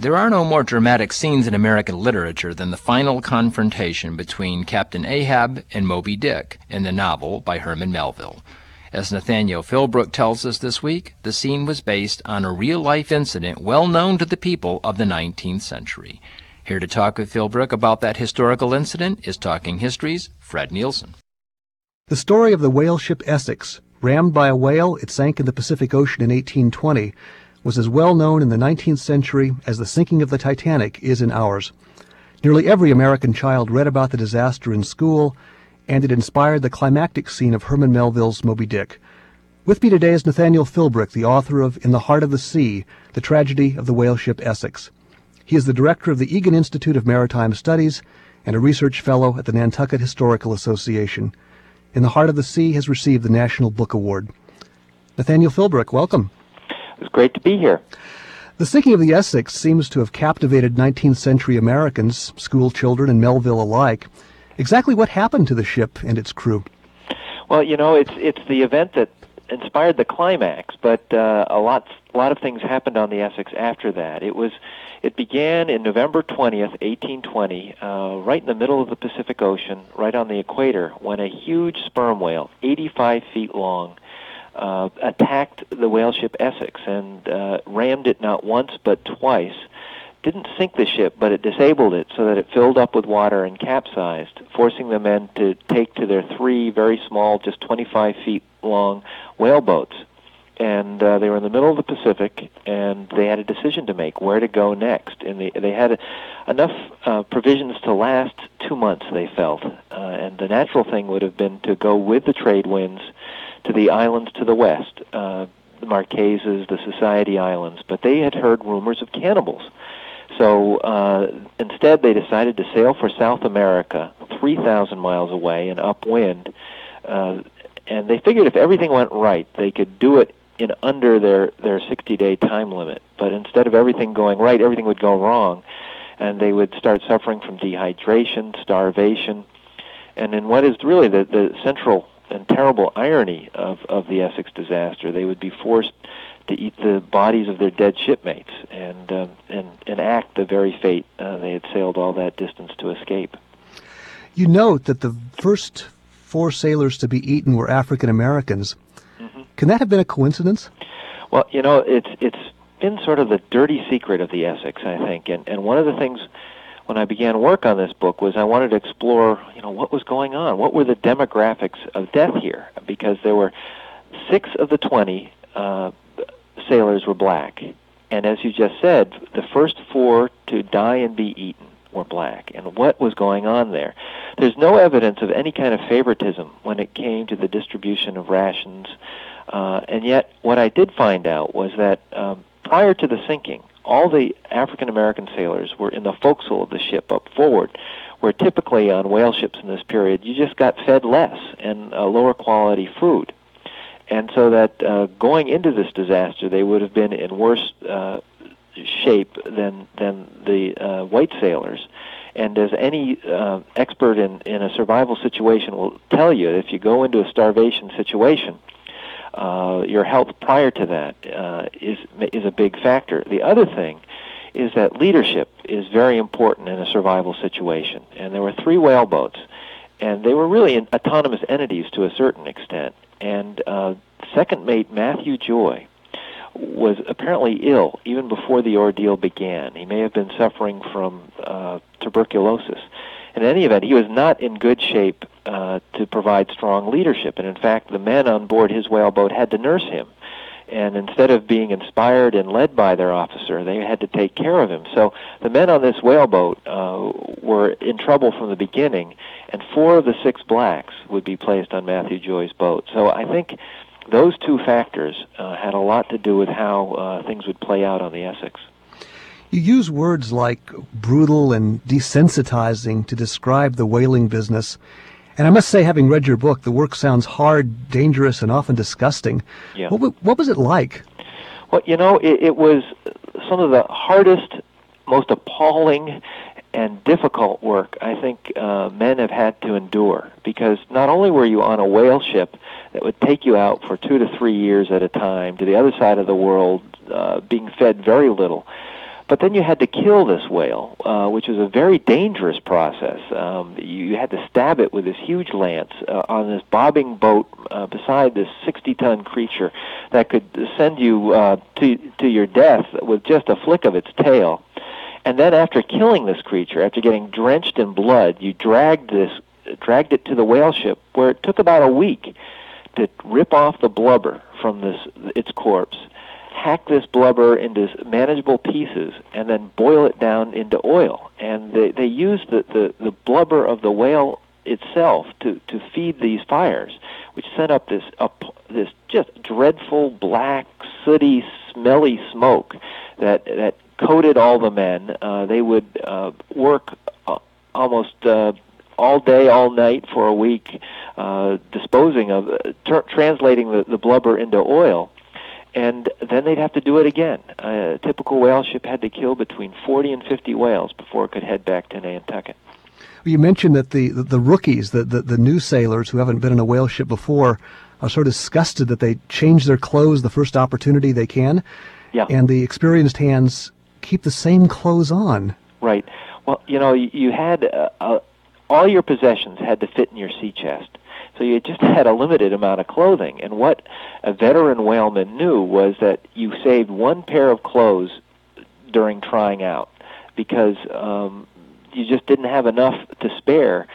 There are no more dramatic scenes in American literature than the final confrontation between Captain Ahab and Moby Dick in the novel by Herman Melville. As Nathaniel Philbrook tells us this week, the scene was based on a real-life incident well known to the people of the 19th century. Here to talk with Philbrook about that historical incident is Talking History's Fred Nielsen. The story of the whale ship Essex, rammed by a whale, it sank in the Pacific Ocean in 1820, was as well known in the 19th century as the sinking of the Titanic is in ours. Nearly every American child read about the disaster in school, and it inspired the climactic scene of Herman Melville's Moby Dick. With me today is Nathaniel Philbrook, the author of In the Heart of the Sea, The Tragedy of the Whale Ship Essex. He is the director of the Egan Institute of Maritime Studies and a research fellow at the Nantucket Historical Association. In the Heart of the Sea has received the National Book Award. Nathaniel Philbrook, welcome. It's great to be here. The sinking of the Essex seems to have captivated 19th century Americans, school children and Melville alike. Exactly what happened to the ship and its crew? Well, it's the event that inspired the climax, but a lot of things happened on the Essex after that. It began in November 20th, 1820, right in the middle of the Pacific Ocean, right on the equator, when a huge sperm whale, 85 feet long, attacked the whale ship Essex and rammed it not once but twice. Didn't sink the ship, but it disabled it so that it filled up with water and capsized, forcing the men to take to their three very small, just 25 feet long whaleboats. And they were in the middle of the Pacific, and they had a decision to make, where to go next. And they had enough provisions to last 2 months, they felt. And the natural thing would have been to go with the trade winds to the islands to the west, the Marquesas, the Society Islands. But they had heard rumors of cannibals. So instead, they decided to sail for South America, 3,000 miles away and upwind. And they figured if everything went right, they could do it in under their 60-day time limit. But instead of everything going right, everything would go wrong, and they would start suffering from dehydration, starvation, and in what is really the central and terrible irony of the Essex disaster, they would be forced to eat the bodies of their dead shipmates and enact the very fate they had sailed all that distance to escape. You note that the first 4 sailors to be eaten were African Americans. Mm-hmm. Can that have been a coincidence? Well, it's been sort of the dirty secret of the Essex, I think. And one of the things when I began work on this book was I wanted to explore, what was going on. What were the demographics of death here? Because there were 6 of the 20 sailors were black. And as you just said, the first 4 to die and be eaten were black. And what was going on there? There's no evidence of any kind of favoritism when it came to the distribution of rations. And yet, what I did find out was that prior to the sinking, all the African-American sailors were in the forecastle of the ship up forward, where typically on whale ships in this period, you just got fed less and lower quality food. And so that going into this disaster, they would have been in worse shape than the white sailors. And as any expert in a survival situation will tell you, if you go into a starvation situation, your health prior to that is a big factor. The other thing is that leadership is very important in a survival situation. And there were 3 whaleboats, and they were really autonomous entities to a certain extent. And second mate Matthew Joy was apparently ill even before the ordeal began. He may have been suffering from tuberculosis. In any event, he was not in good shape to provide strong leadership. And in fact, the men on board his whaleboat had to nurse him. And instead of being inspired and led by their officer, they had to take care of him. So the men on this whaleboat were in trouble from the beginning, and 4 of the 6 blacks would be placed on Matthew Joy's boat. So I think those 2 factors had a lot to do with how things would play out on the Essex. You use words like brutal and desensitizing to describe the whaling business. And I must say, having read your book, the work sounds hard, dangerous, and often disgusting. Yeah. What was it like? Well, it was some of the hardest, most appalling, and difficult work I think men have had to endure. Because not only were you on a whale ship that would take you out for 2 to 3 years at a time to the other side of the world, being fed very little, But then you had to kill this whale, which was a very dangerous process. You had to stab it with this huge lance on this bobbing boat beside this 60-ton creature that could send you to your death with just a flick of its tail. And then after killing this creature, after getting drenched in blood, you dragged it to the whale ship, where it took about a week to rip off the blubber from its corpse, hack this blubber into manageable pieces, and then boil it down into oil. And they used the blubber of the whale itself to feed these fires, which sent up this just dreadful, black, sooty, smelly smoke that coated all the men. They would work almost all day, all night for a week, disposing of, translating the blubber into oil. And then they'd have to do it again. A typical whale ship had to kill between 40 and 50 whales before it could head back to Nantucket. You mentioned that the rookies, the new sailors who haven't been in a whale ship before, are sort of disgusted that they change their clothes the first opportunity they can. Yeah. And the experienced hands keep the same clothes on. Right. Well, you had all your possessions had to fit in your sea chest. So you just had a limited amount of clothing. And what a veteran whaleman knew was that you saved one pair of clothes during trying out, because you just didn't have enough to spare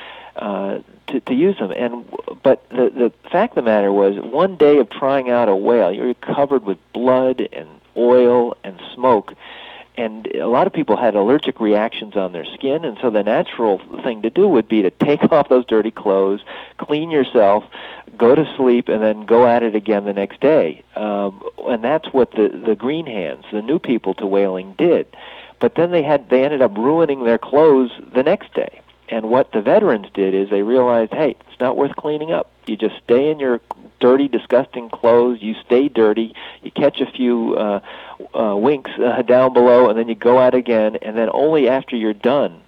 to use them. But the fact of the matter was, one day of trying out a whale, you're covered with blood and oil and smoke. And a lot of people had allergic reactions on their skin, and so the natural thing to do would be to take off those dirty clothes, clean yourself, go to sleep, and then go at it again the next day. And that's what the green hands, the new people to whaling, did. But then they ended up ruining their clothes the next day. And what the veterans did is they realized, hey, it's not worth cleaning up. You just stay in your dirty, disgusting clothes. You stay dirty. You catch a few winks down below, and then you go out again. And then only after you're done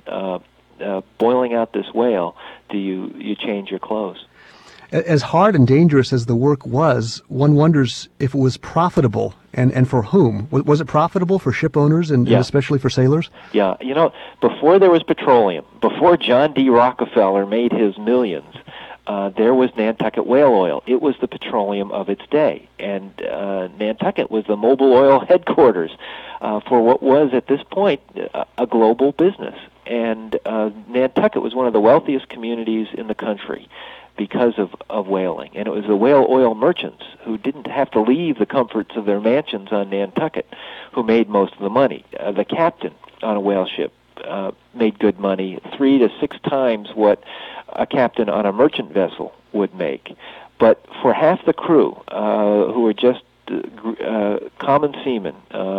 boiling out this whale do you change your clothes. As hard and dangerous as the work was, one wonders if it was profitable, and for whom. Was it profitable for ship owners and especially for sailors? Yeah, before there was petroleum, before John D. Rockefeller made his millions, there was Nantucket whale oil. It was the petroleum of its day, and Nantucket was the Mobil Oil headquarters for what was at this point a global business. And Nantucket was one of the wealthiest communities in the country because of whaling. And it was the whale oil merchants who didn't have to leave the comforts of their mansions on Nantucket who made most of the money. The captain on a whale ship made good money, 3 to 6 times what a captain on a merchant vessel would make. But for half the crew, who were just common seamen,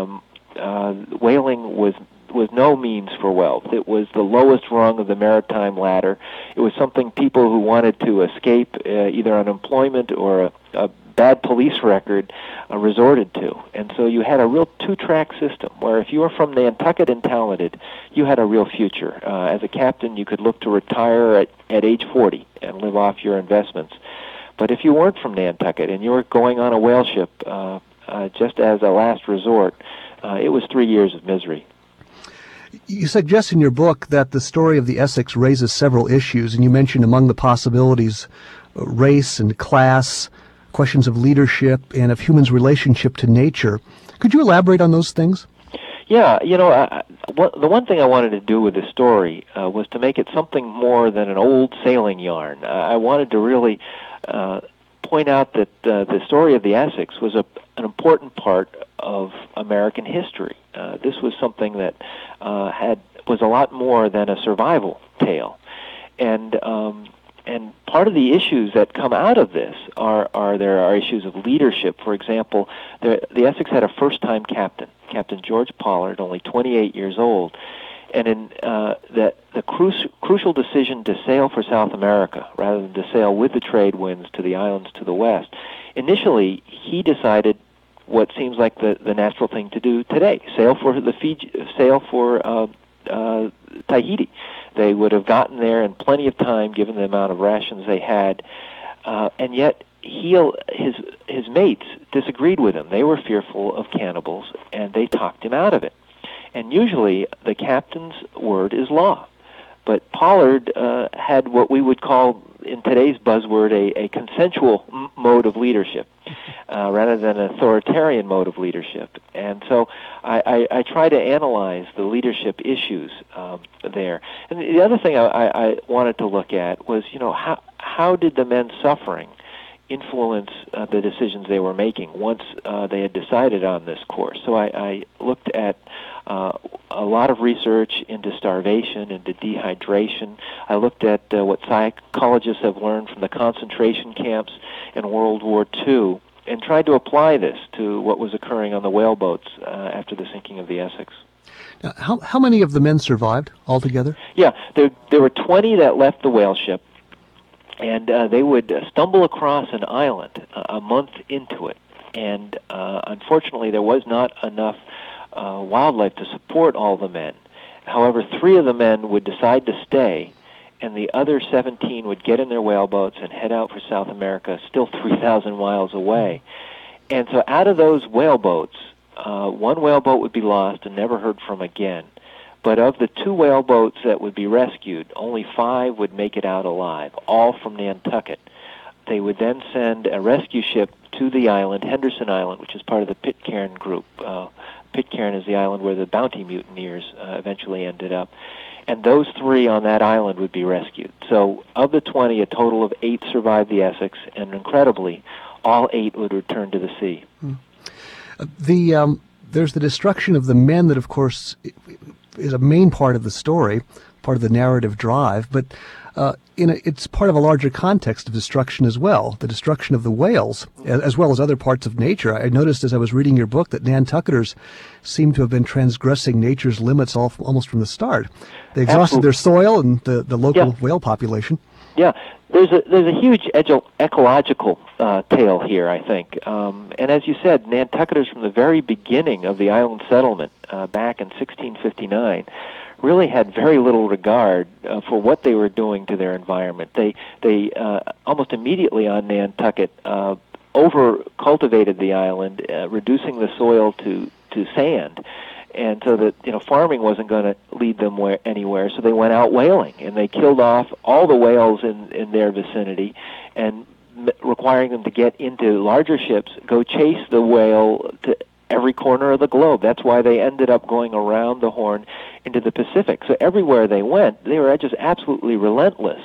whaling was no means for wealth. It was the lowest rung of the maritime ladder. It was something people who wanted to escape either unemployment or a bad police record resorted to. And so you had a real two-track system where if you were from Nantucket and talented, you had a real future. As a captain, you could look to retire at age 40 and live off your investments. But if you weren't from Nantucket and you were going on a whale ship just as a last resort, it was 3 years of misery. You suggest in your book that the story of the Essex raises several issues, and you mentioned among the possibilities race and class, questions of leadership, and of humans' relationship to nature. Could you elaborate on those things? Yeah, the one thing I wanted to do with this story was to make it something more than an old sailing yarn. I wanted to really point out that the story of the Essex was an important part of American history. This was something that was a lot more than a survival tale, and part of the issues that come out of this are issues of leadership. For example, the Essex had a first-time captain, Captain George Pollard, only 28 years old, and in the crucial decision to sail for South America rather than to sail with the trade winds to the islands to the west. Initially, he decided what seems like the natural thing to do today: sail for Tahiti. They would have gotten there in plenty of time, given the amount of rations they had, and yet his mates disagreed with him. They were fearful of cannibals, and they talked him out of it. And usually the captain's word is law. But Pollard had what we would call, in today's buzzword, a consensual mode of leadership rather than an authoritarian mode of leadership. And so I try to analyze the leadership issues there. And the other thing I wanted to look at was, how did the men suffering influence the decisions they were making once they had decided on this course. So I looked at a lot of research into starvation, into dehydration. I looked at what psychologists have learned from the concentration camps in World War II and tried to apply this to what was occurring on the whaleboats after the sinking of the Essex. Now, how many of the men survived altogether? Yeah, there were 20 that left the whale ship, and they would stumble across an island a month into it. And unfortunately, there was not enough wildlife to support all the men. However, 3 of the men would decide to stay, and the other 17 would get in their whaleboats and head out for South America, still 3,000 miles away. And so out of those whaleboats, 1 whaleboat would be lost and never heard from again. But of the 2 whaleboats that would be rescued, only 5 would make it out alive, all from Nantucket. They would then send a rescue ship to the island, Henderson Island, which is part of the Pitcairn group. Pitcairn is the island where the Bounty mutineers eventually ended up. And those 3 on that island would be rescued. So of the 20, a total of 8 survived the Essex, and incredibly, all 8 would return to the sea. There's the destruction of the men that, of course, is a main part of the story, part of the narrative drive, but it's part of a larger context of destruction as well, the destruction of the whales, as well as other parts of nature. I noticed as I was reading your book that Nantucketers seem to have been transgressing nature's limits almost from the start. They exhausted their soil and the local whale population. Yeah, there's a huge ecological tale here, I think. And as you said, Nantucketers from the very beginning of the island settlement back in 1659 really had very little regard for what they were doing to their environment. They almost immediately on Nantucket over-cultivated the island, reducing the soil to sand. And so that farming wasn't going to lead them anywhere, so they went out whaling, and they killed off all the whales in their vicinity, and requiring them to get into larger ships, go chase the whale to every corner of the globe. That's why they ended up going around the Horn into the Pacific. So everywhere they went, they were just absolutely relentless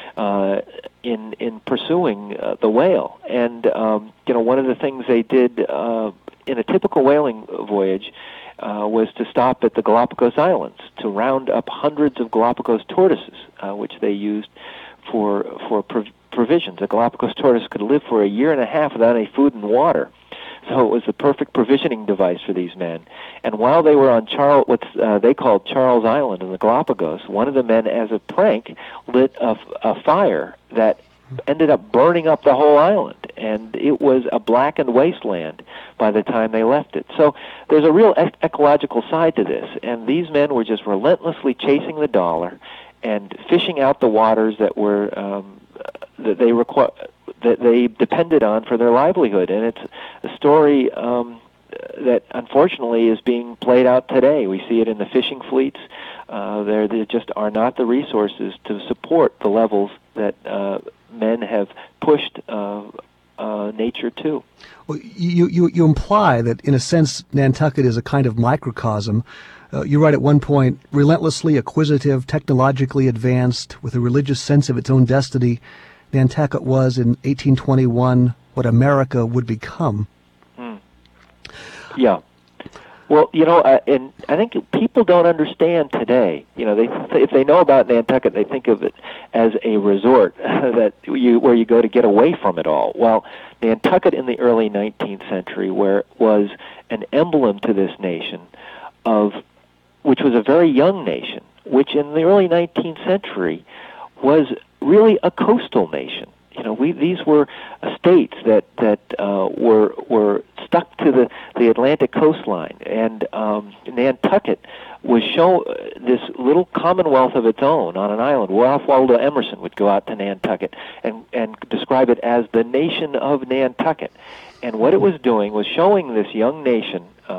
in pursuing the whale. And one of the things they did in a typical whaling voyage was to stop at the Galapagos Islands to round up hundreds of Galapagos tortoises, which they used for provisions. A Galapagos tortoise could live for a year and a half without any food and water. So it was the perfect provisioning device for these men. And while they were on they called Charles Island in the Galapagos, one of the men, as a prank, lit a fire that ended up burning up the whole island, and it was a blackened wasteland by the time they left it. So there's a real ecological side to this, and these men were just relentlessly chasing the dollar and fishing out the waters that were that they depended on for their livelihood. And it's a story that unfortunately is being played out today. We see it in the fishing fleets. There just are not the resources to support the levels that men have pushed nature to. Well, you imply that, in a sense, Nantucket is a kind of microcosm. You write at one point, relentlessly acquisitive, technologically advanced, with a religious sense of its own destiny, Nantucket was, in 1821, what America would become. Yeah. Well, and I think people don't understand today. If they know about Nantucket, they think of it as a resort where you go to get away from it all. Well, Nantucket in the early 19th century, was an emblem to this nation which was a very young nation, which in the early 19th century was really a coastal nation. These were states that were stuck to the Atlantic coastline, and Nantucket was this little commonwealth of its own on an island. Ralph Waldo Emerson would go out to Nantucket and describe it as the nation of Nantucket. And what it was doing was showing this young nation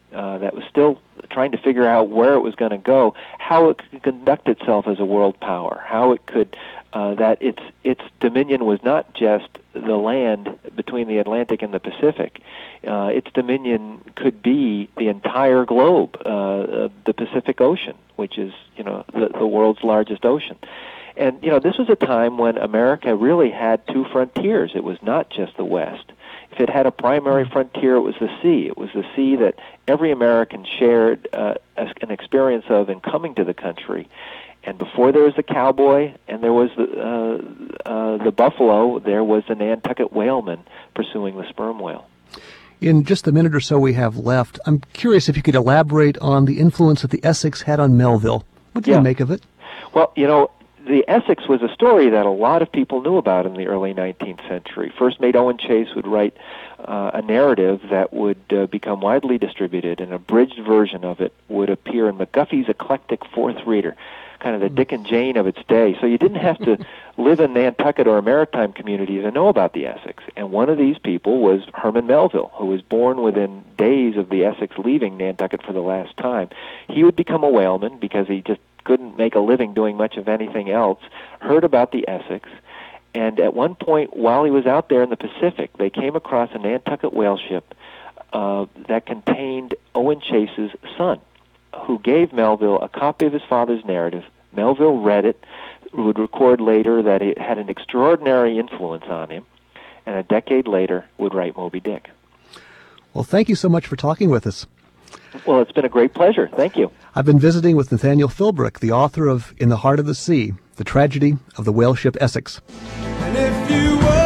that was still trying to figure out where it was going to go, how it could conduct itself as a world power, how it could that its dominion was not just the land between the Atlantic and the Pacific. Its dominion could be the entire globe, the Pacific Ocean, which is the world's largest ocean. And this was a time when America really had two frontiers. It was not just the West. If it had a primary frontier, it was the sea. It was the sea that every American shared an experience of in coming to the country. And before there was the cowboy and there was the buffalo, there was the Nantucket whaleman pursuing the sperm whale. In just the minute or so we have left, I'm curious if you could elaborate on the influence that the Essex had on Melville. What do you make of it? Well, the Essex was a story that a lot of people knew about in the early 19th century. First mate Owen Chase would write a narrative that would become widely distributed. An abridged version of it would appear in McGuffey's Eclectic Fourth Reader, kind of the Dick and Jane of its day. So you didn't have to live in Nantucket or a maritime community to know about the Essex. And one of these people was Herman Melville, who was born within days of the Essex leaving Nantucket for the last time. He would become a whaleman because he just couldn't make a living doing much of anything else, heard about the Essex, and at one point while he was out there in the Pacific, they came across a Nantucket whale ship that contained Owen Chase's son, who gave Melville a copy of his father's narrative. Melville read it, would record later that it had an extraordinary influence on him, and a decade later would write Moby Dick. Well, thank you so much for talking with us. Well, it's been a great pleasure. Thank you. I've been visiting with Nathaniel Philbrick, the author of In the Heart of the Sea, The Tragedy of the Whale Ship Essex. And if you